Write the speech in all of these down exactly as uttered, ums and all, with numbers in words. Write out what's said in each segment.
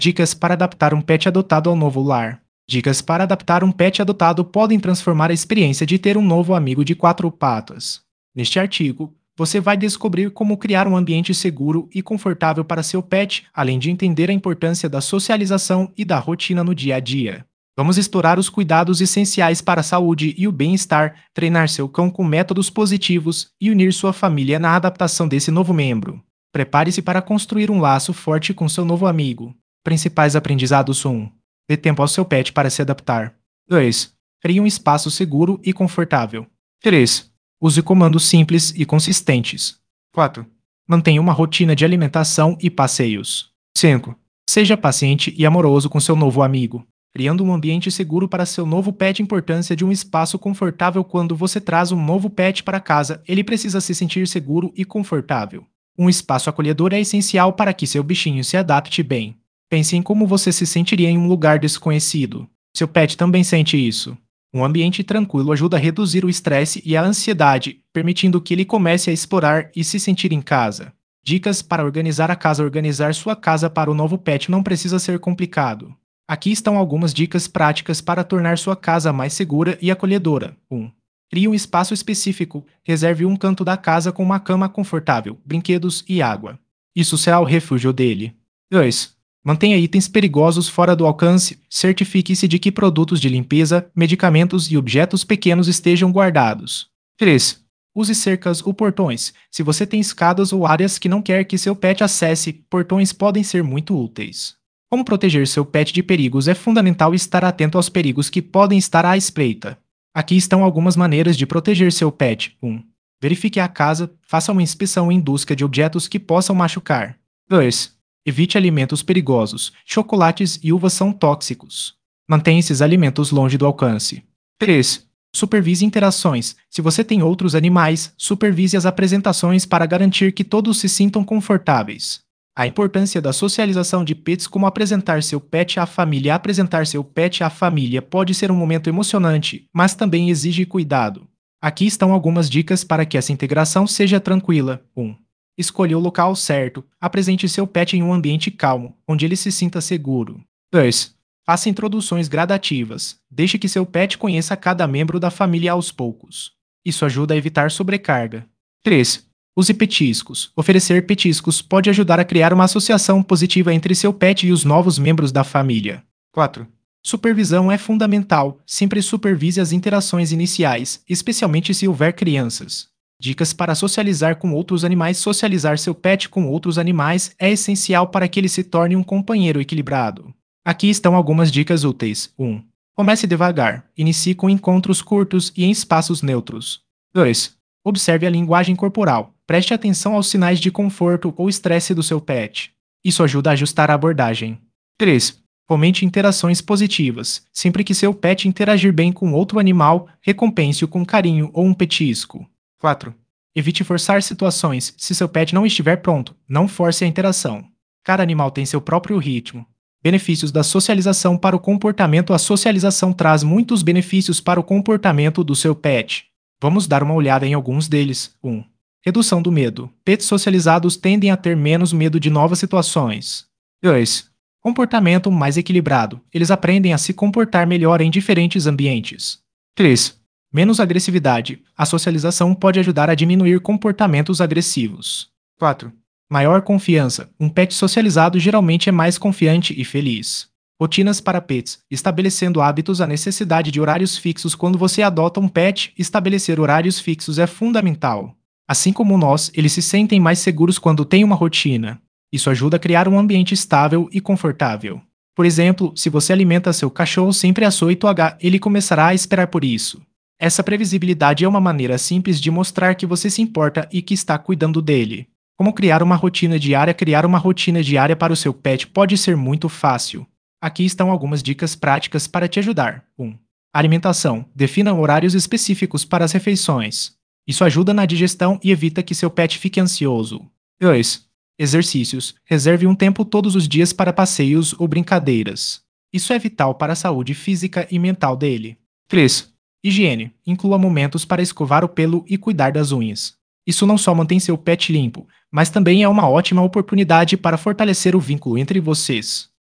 Dicas para adaptar um pet adotado ao novo lar. Dicas para adaptar um pet adotado podem transformar a experiência de ter um novo amigo de quatro patas. Neste artigo, você vai descobrir como criar um ambiente seguro e confortável para seu pet, além de entender a importância da socialização e da rotina no dia a dia. Vamos explorar os cuidados essenciais para a saúde e o bem-estar, treinar seu cão com métodos positivos e unir sua família na adaptação desse novo membro. Prepare-se para construir um laço forte com seu novo amigo. Principais aprendizados: um. Dê tempo ao seu pet para se adaptar. dois. Crie um espaço seguro e confortável. três. Use comandos simples e consistentes. quatro. Mantenha uma rotina de alimentação e passeios. cinco. Seja paciente e amoroso com seu novo amigo. Criando um ambiente seguro para seu novo pet. Importância de um espaço confortável. Quando você traz um novo pet para casa, ele precisa se sentir seguro e confortável. Um espaço acolhedor é essencial para que seu bichinho se adapte bem. Pense em como você se sentiria em um lugar desconhecido. Seu pet também sente isso. Um ambiente tranquilo ajuda a reduzir o estresse e a ansiedade, permitindo que ele comece a explorar e se sentir em casa. Dicas para organizar a casa. Organizar sua casa para o novo pet não precisa ser complicado. Aqui estão algumas dicas práticas para tornar sua casa mais segura e acolhedora. um. Crie um espaço específico. Reserve um canto da casa com uma cama confortável, brinquedos e água. Isso será o refúgio dele. dois. Mantenha itens perigosos fora do alcance. Certifique-se de que produtos de limpeza, medicamentos e objetos pequenos estejam guardados. três. Use cercas ou portões. Se você tem escadas ou áreas que não quer que seu pet acesse, portões podem ser muito úteis. Como proteger seu pet de perigos? É fundamental estar atento aos perigos que podem estar à espreita. Aqui estão algumas maneiras de proteger seu pet. um. Verifique a casa. Faça uma inspeção em busca de objetos que possam machucar. dois. Evite alimentos perigosos. Chocolates e uvas são tóxicos. Mantenha esses alimentos longe do alcance. três. Supervise interações. Se você tem outros animais, supervise as apresentações para garantir que todos se sintam confortáveis. A importância da socialização de pets. Como apresentar seu pet à família. Apresentar seu pet à família pode ser um momento emocionante, mas também exige cuidado. Aqui estão algumas dicas para que essa integração seja tranquila. um. Escolha o local certo. Apresente seu pet em um ambiente calmo, onde ele se sinta seguro. dois. Faça introduções gradativas. Deixe que seu pet conheça cada membro da família aos poucos. Isso ajuda a evitar sobrecarga. três. Use petiscos. Oferecer petiscos pode ajudar a criar uma associação positiva entre seu pet e os novos membros da família. quatro. Supervisão é fundamental. Sempre supervise as interações iniciais, especialmente se houver crianças. Dicas para socializar com outros animais. Socializar seu pet com outros animais é essencial para que ele se torne um companheiro equilibrado. Aqui estão algumas dicas úteis. um. Comece devagar. Inicie com encontros curtos e em espaços neutros. dois. Observe a linguagem corporal. Preste atenção aos sinais de conforto ou estresse do seu pet. Isso ajuda a ajustar a abordagem. três. Fomente interações positivas. Sempre que seu pet interagir bem com outro animal, recompense-o com carinho ou um petisco. quatro. Evite forçar situações. Se seu pet não estiver pronto, não force a interação. Cada animal tem seu próprio ritmo. Benefícios da socialização para o comportamento. A socialização traz muitos benefícios para o comportamento do seu pet. Vamos dar uma olhada em alguns deles. um. Redução do medo. Pets socializados tendem a ter menos medo de novas situações. dois. Comportamento mais equilibrado. Eles aprendem a se comportar melhor em diferentes ambientes. três. Menos agressividade. A socialização pode ajudar a diminuir comportamentos agressivos. quatro. Maior confiança. Um pet socializado geralmente é mais confiante e feliz. Rotinas para pets. Estabelecendo hábitos. A necessidade de horários fixos. Quando você adota um pet, estabelecer horários fixos é fundamental. Assim como nós, eles se sentem mais seguros quando têm uma rotina. Isso ajuda a criar um ambiente estável e confortável. Por exemplo, se você alimenta seu cachorro sempre às oito horas, ele começará a esperar por isso. Essa previsibilidade é uma maneira simples de mostrar que você se importa e que está cuidando dele. Como criar uma rotina diária? Criar uma rotina diária para o seu pet pode ser muito fácil. Aqui estão algumas dicas práticas para te ajudar. um. Alimentação. Defina horários específicos para as refeições. Isso ajuda na digestão e evita que seu pet fique ansioso. dois. Exercícios. Reserve um tempo todos os dias para passeios ou brincadeiras. Isso é vital para a saúde física e mental dele. três. Higiene. Inclua momentos para escovar o pelo e cuidar das unhas. Isso não só mantém seu pet limpo, mas também é uma ótima oportunidade para fortalecer o vínculo entre vocês.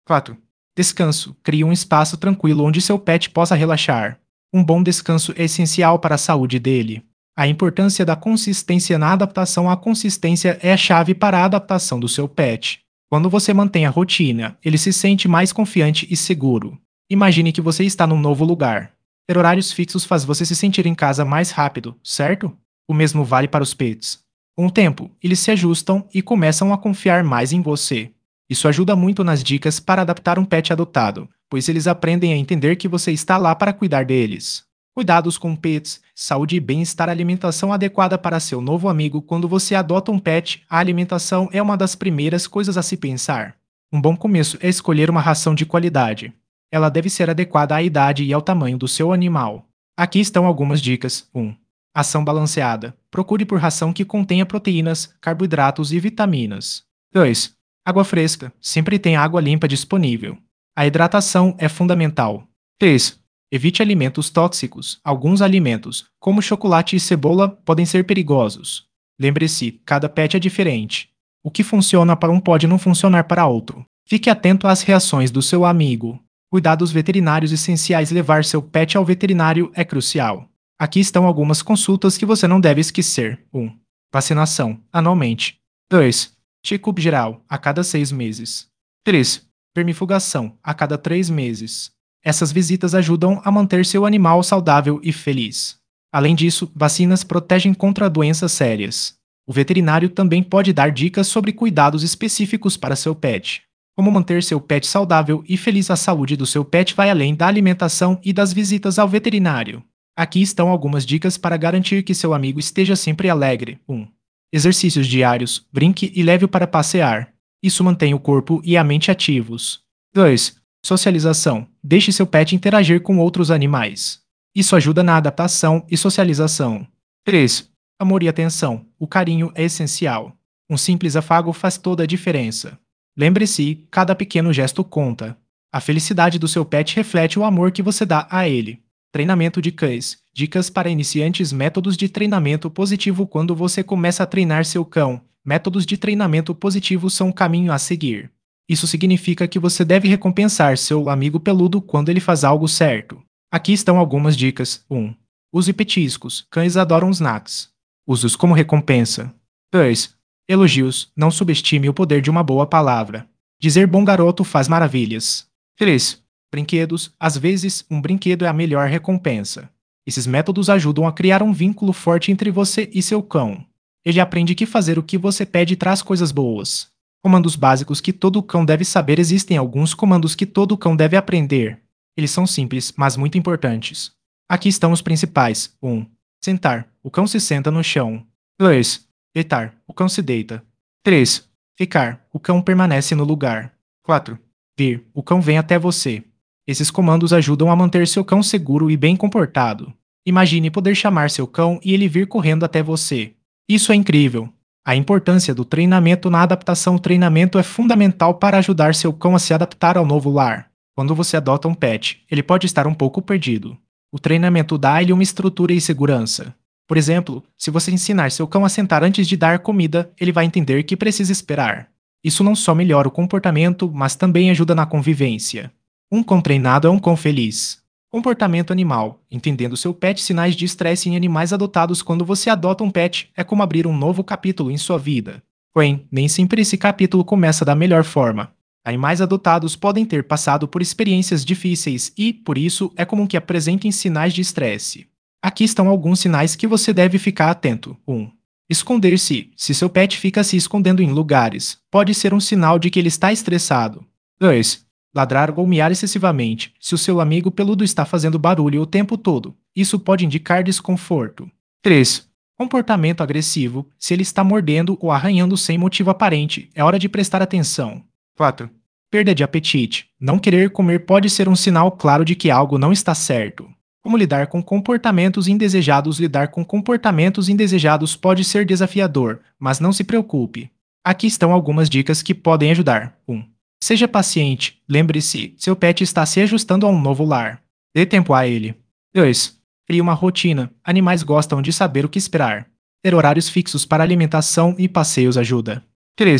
quatro. Descanso. Crie um espaço tranquilo onde seu pet possa relaxar. Um bom descanso é essencial para a saúde dele. A importância da consistência na adaptação à consistência é a chave para a adaptação do seu pet. Quando você mantém a rotina, ele se sente mais confiante e seguro. Imagine que você está num novo lugar. Ter horários fixos faz você se sentir em casa mais rápido, certo? O mesmo vale para os pets. Com o tempo, eles se ajustam e começam a confiar mais em você. Isso ajuda muito nas dicas para adaptar um pet adotado, pois eles aprendem a entender que você está lá para cuidar deles. Cuidados com pets, saúde e bem-estar, alimentação adequada para seu novo amigo. Quando você adota um pet, a alimentação é uma das primeiras coisas a se pensar. Um bom começo é escolher uma ração de qualidade. Ela deve ser adequada à idade e ao tamanho do seu animal. Aqui estão algumas dicas. um. Ação balanceada. Procure por ração que contenha proteínas, carboidratos e vitaminas. dois. Água fresca. Sempre tem água limpa disponível. A hidratação é fundamental. três. Evite alimentos tóxicos. Alguns alimentos, como chocolate e cebola, podem ser perigosos. Lembre-se, cada pet é diferente. O que funciona para um pode não funcionar para outro. Fique atento às reações do seu amigo. Cuidados veterinários essenciais. Levar seu pet ao veterinário é crucial. Aqui estão algumas consultas que você não deve esquecer. um. Vacinação, anualmente. dois. Check-up geral, a cada seis meses. três. Vermifugação, a cada três meses. Essas visitas ajudam a manter seu animal saudável e feliz. Além disso, vacinas protegem contra doenças sérias. O veterinário também pode dar dicas sobre cuidados específicos para seu pet. Como manter seu pet saudável e feliz. A saúde do seu pet vai além da alimentação e das visitas ao veterinário. Aqui estão algumas dicas para garantir que seu amigo esteja sempre alegre. um. Exercícios diários. Brinque e leve-o para passear. Isso mantém o corpo e a mente ativos. dois. Socialização. Deixe seu pet interagir com outros animais. Isso ajuda na adaptação e socialização. três. Amor e atenção. O carinho é essencial. Um simples afago faz toda a diferença. Lembre-se, cada pequeno gesto conta. A felicidade do seu pet reflete o amor que você dá a ele. Treinamento de cães. Dicas para iniciantes. Métodos de treinamento positivo. Quando você começa a treinar seu cão, métodos de treinamento positivo são o caminho a seguir. Isso significa que você deve recompensar seu amigo peludo quando ele faz algo certo. Aqui estão algumas dicas. um. Use petiscos. Cães adoram snacks. Use-os como recompensa. dois. Elogios. Não subestime o poder de uma boa palavra. Dizer bom garoto faz maravilhas. três. Brinquedos. Às vezes, um brinquedo é a melhor recompensa. Esses métodos ajudam a criar um vínculo forte entre você e seu cão. Ele aprende que fazer o que você pede traz coisas boas. Comandos básicos que todo cão deve saber. Existem alguns comandos que todo cão deve aprender. Eles são simples, mas muito importantes. Aqui estão os principais. um. Sentar. O cão se senta no chão. dois. Deitar. O cão se deita. três. Ficar. O cão permanece no lugar. quatro. Vir. O cão vem até você. Esses comandos ajudam a manter seu cão seguro e bem comportado. Imagine poder chamar seu cão e ele vir correndo até você. Isso é incrível. A importância do treinamento na adaptação. O treinamento é fundamental para ajudar seu cão a se adaptar ao novo lar. Quando você adota um pet, ele pode estar um pouco perdido. O treinamento dá-lhe uma estrutura e segurança. Por exemplo, se você ensinar seu cão a sentar antes de dar comida, ele vai entender que precisa esperar. Isso não só melhora o comportamento, mas também ajuda na convivência. Um cão treinado é um cão feliz. Comportamento animal. Entendendo seu pet. Sinais de estresse em animais adotados. Quando você adota um pet, é como abrir um novo capítulo em sua vida. Porém, nem sempre esse capítulo começa da melhor forma. Animais adotados podem ter passado por experiências difíceis e, por isso, é comum que apresentem sinais de estresse. Aqui estão alguns sinais que você deve ficar atento. um. Esconder-se. Se seu pet fica se escondendo em lugares, pode ser um sinal de que ele está estressado. dois. Ladrar ou miar excessivamente. Se o seu amigo peludo está fazendo barulho o tempo todo, isso pode indicar desconforto. três. Comportamento agressivo. Se ele está mordendo ou arranhando sem motivo aparente, é hora de prestar atenção. quatro. Perda de apetite. Não querer comer pode ser um sinal claro de que algo não está certo. Como lidar com comportamentos indesejados? Lidar com comportamentos indesejados pode ser desafiador, mas não se preocupe. Aqui estão algumas dicas que podem ajudar. um. Seja paciente. Lembre-se, seu pet está se ajustando a um novo lar. Dê tempo a ele. dois. Crie uma rotina. Animais gostam de saber o que esperar. Ter horários fixos para alimentação e passeios ajuda. três.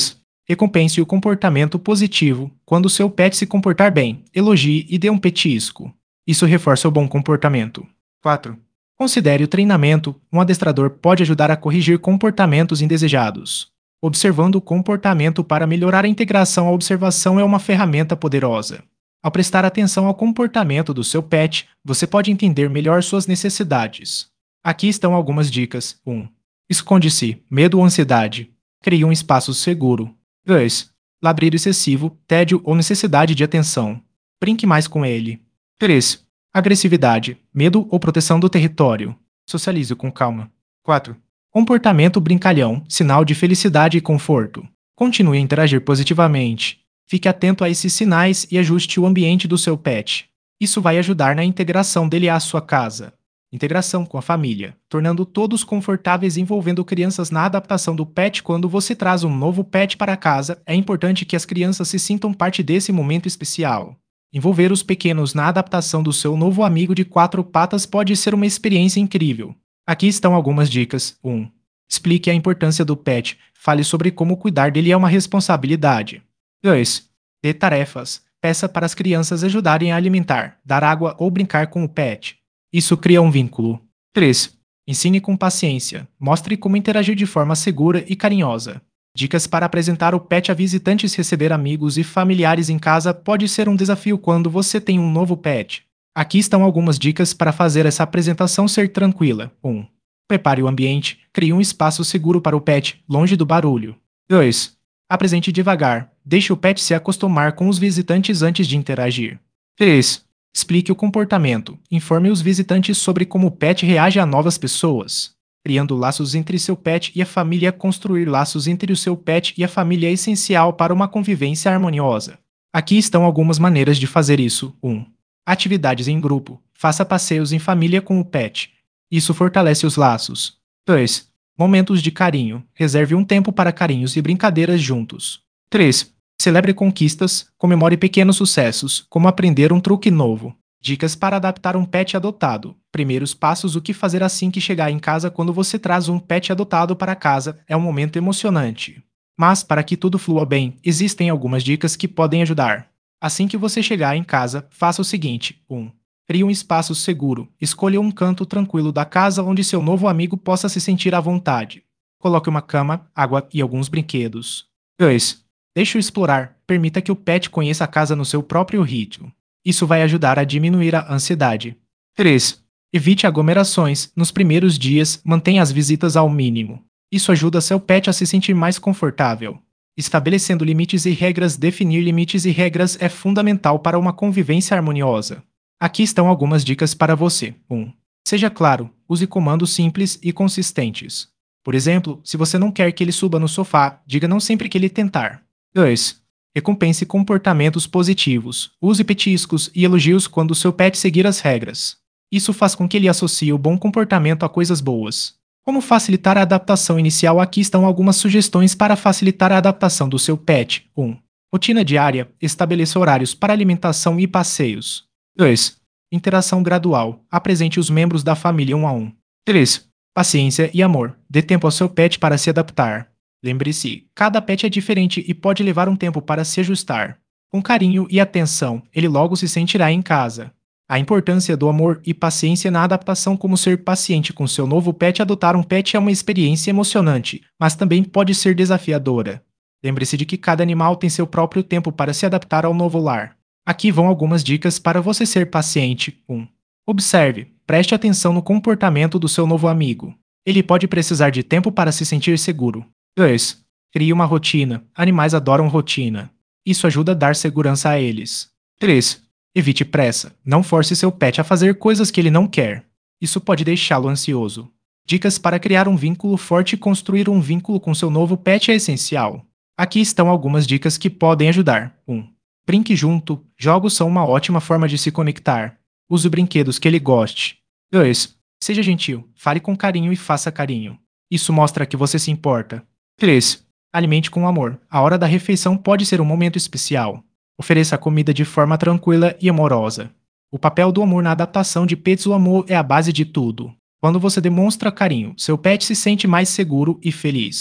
Recompense o comportamento positivo. Quando seu pet se comportar bem, elogie e dê um petisco. Isso reforça o bom comportamento. quatro. Considere o treinamento. Um adestrador pode ajudar a corrigir comportamentos indesejados. Observando o comportamento para melhorar a integração, a observação é uma ferramenta poderosa. Ao prestar atenção ao comportamento do seu pet, você pode entender melhor suas necessidades. Aqui estão algumas dicas. um. Esconde-se, medo ou ansiedade. Crie um espaço seguro. dois. Ladrido excessivo, tédio ou necessidade de atenção. Brinque mais com ele. três. Agressividade, medo ou proteção do território. Socialize com calma. quatro. Comportamento brincalhão, sinal de felicidade e conforto. Continue a interagir positivamente. Fique atento a esses sinais e ajuste o ambiente do seu pet. Isso vai ajudar na integração dele à sua casa. Integração com a família, tornando todos confortáveis envolvendo crianças na adaptação do pet. Quando você traz um novo pet para casa, é importante que as crianças se sintam parte desse momento especial. Envolver os pequenos na adaptação do seu novo amigo de quatro patas pode ser uma experiência incrível. Aqui estão algumas dicas. um. Explique a importância do pet. Fale sobre como cuidar dele é uma responsabilidade. dois. Dê tarefas. Peça para as crianças ajudarem a alimentar, dar água ou brincar com o pet. Isso cria um vínculo. três. Ensine com paciência. Mostre como interagir de forma segura e carinhosa. Dicas para apresentar o pet a visitantes. Receber amigos e familiares em casa pode ser um desafio quando você tem um novo pet. Aqui estão algumas dicas para fazer essa apresentação ser tranquila. um. Prepare o ambiente. Crie um espaço seguro para o pet, longe do barulho. dois. Apresente devagar. Deixe o pet se acostumar com os visitantes antes de interagir. três. Explique o comportamento. Informe os visitantes sobre como o pet reage a novas pessoas. Criando laços entre seu pet e a família. Construir laços entre o seu pet e a família é essencial para uma convivência harmoniosa. Aqui estão algumas maneiras de fazer isso. um. Atividades em grupo. Faça passeios em família com o pet. Isso fortalece os laços. dois. Momentos de carinho. Reserve um tempo para carinhos e brincadeiras juntos. três. Celebre conquistas. Comemore pequenos sucessos, como aprender um truque novo. Dicas para adaptar um pet adotado. Primeiros passos. O que fazer assim que chegar em casa. Quando você traz um pet adotado para casa, é um momento emocionante. Mas, para que tudo flua bem, existem algumas dicas que podem ajudar. Assim que você chegar em casa, faça o seguinte. um. Crie um espaço seguro. Escolha um canto tranquilo da casa onde seu novo amigo possa se sentir à vontade. Coloque uma cama, água e alguns brinquedos. dois. Deixe-o explorar. Permita que o pet conheça a casa no seu próprio ritmo. Isso vai ajudar a diminuir a ansiedade. três. Evite aglomerações. Nos primeiros dias, mantenha as visitas ao mínimo. Isso ajuda seu pet a se sentir mais confortável. Estabelecendo limites e regras. Definir limites e regras é fundamental para uma convivência harmoniosa. Aqui estão algumas dicas para você. um. Seja claro. Use comandos simples e consistentes. Por exemplo, se você não quer que ele suba no sofá, diga não sempre que ele tentar. dois. Recompense comportamentos positivos. Use petiscos e elogios quando seu pet seguir as regras. Isso faz com que ele associe o bom comportamento a coisas boas. Como facilitar a adaptação inicial? Aqui estão algumas sugestões para facilitar a adaptação do seu pet. um. Rotina diária. Estabeleça horários para alimentação e passeios. dois. Interação gradual. Apresente os membros da família um a um. três. Paciência e amor. Dê tempo ao seu pet para se adaptar. Lembre-se, cada pet é diferente e pode levar um tempo para se ajustar. Com carinho e atenção, ele logo se sentirá em casa. A importância do amor e paciência na adaptação. Como ser paciente com seu novo pet. Adotar um pet é uma experiência emocionante, mas também pode ser desafiadora. Lembre-se de que cada animal tem seu próprio tempo para se adaptar ao novo lar. Aqui vão algumas dicas para você ser paciente. um. Observe. Preste atenção no comportamento do seu novo amigo. Ele pode precisar de tempo para se sentir seguro. dois. Crie uma rotina. Animais adoram rotina. Isso ajuda a dar segurança a eles. três. Evite pressa. Não force seu pet a fazer coisas que ele não quer. Isso pode deixá-lo ansioso. Dicas para criar um vínculo forte. Construir um vínculo com seu novo pet é essencial. Aqui estão algumas dicas que podem ajudar. um. Brinque junto. Jogos são uma ótima forma de se conectar. Use brinquedos que ele goste. dois. Seja gentil. Fale com carinho e faça carinho. Isso mostra que você se importa. três. Alimente com amor. A hora da refeição pode ser um momento especial. Ofereça a comida de forma tranquila e amorosa. O papel do amor na adaptação de pets. O amor é a base de tudo. Quando você demonstra carinho, seu pet se sente mais seguro e feliz.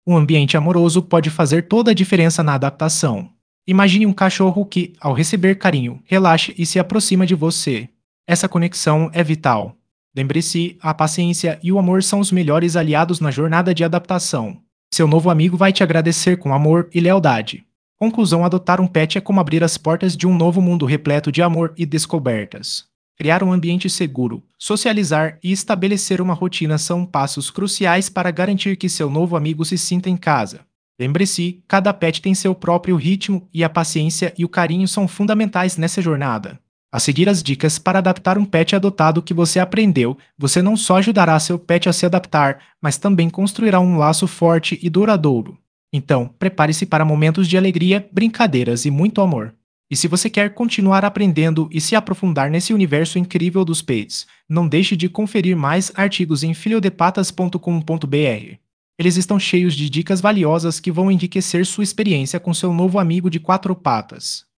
Um ambiente amoroso pode fazer toda a diferença na adaptação. Imagine um cachorro que, ao receber carinho, relaxa e se aproxima de você. Essa conexão é vital. Lembre-se, a paciência e o amor são os melhores aliados na jornada de adaptação. Seu novo amigo vai te agradecer com amor e lealdade. Conclusão: adotar um pet é como abrir as portas de um novo mundo repleto de amor e descobertas. Criar um ambiente seguro, socializar e estabelecer uma rotina são passos cruciais para garantir que seu novo amigo se sinta em casa. Lembre-se, cada pet tem seu próprio ritmo e a paciência e o carinho são fundamentais nessa jornada. A seguir as dicas para adaptar um pet adotado que você aprendeu, você não só ajudará seu pet a se adaptar, mas também construirá um laço forte e duradouro. Então, prepare-se para momentos de alegria, brincadeiras e muito amor. E se você quer continuar aprendendo e se aprofundar nesse universo incrível dos pets, não deixe de conferir mais artigos em filhodepatas ponto com ponto br. Eles estão cheios de dicas valiosas que vão enriquecer sua experiência com seu novo amigo de quatro patas.